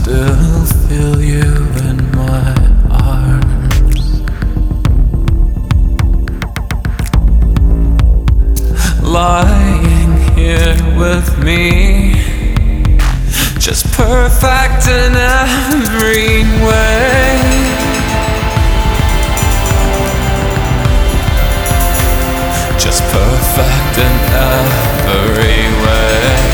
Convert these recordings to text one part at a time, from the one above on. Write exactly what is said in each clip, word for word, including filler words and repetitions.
still feel you in my arms, lying here with me, just perfect in every way. Just perfect in every way.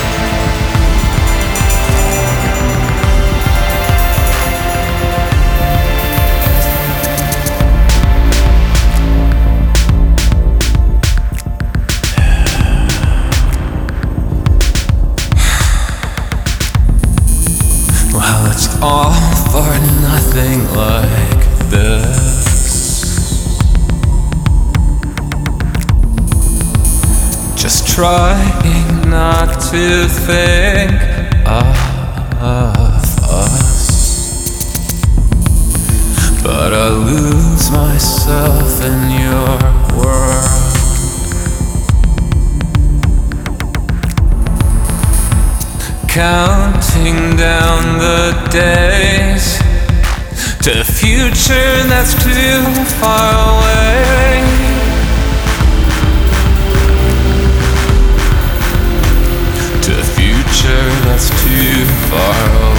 Well, it's all for nothing like this. Just trying not to think of us, but I lose myself in your world. Counting down the days to a future that's too far away. To a future that's too far away.